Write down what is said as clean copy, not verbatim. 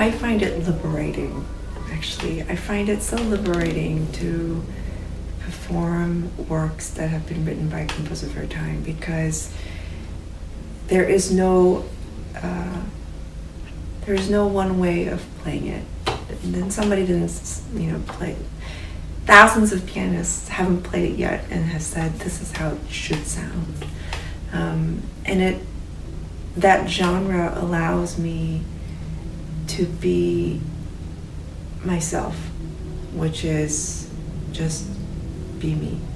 I find it liberating, actually. I find it so liberating to perform works that have been written by a composer of our time, because there is no one way of playing it. And then somebody didn't, play. Thousands of pianists haven't played it yet and have said this is how it should sound. And that genre allows me to be myself, which is just be me.